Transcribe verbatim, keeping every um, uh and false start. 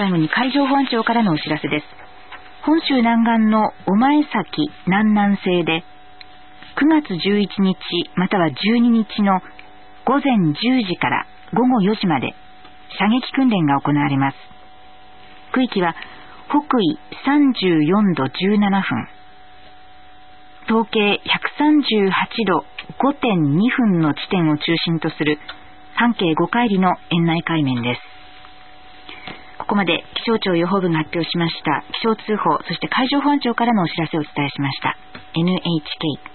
最後に海上保安庁からのお知らせです。本州南岸の御前崎南南西でくがつじゅういちにちまたはじゅうににちのごぜんじゅうじからごごよじまで射撃訓練が行われます。区域は北緯さんじゅうよんどじゅうななふん、東経ひゃくさんじゅうはちど ごてんにふんの地点を中心とする半径ごかいりの円内海面です。ここまで気象庁予報部が発表しました気象通報、そして海上保安庁からのお知らせをお伝えしました。 エヌエイチケー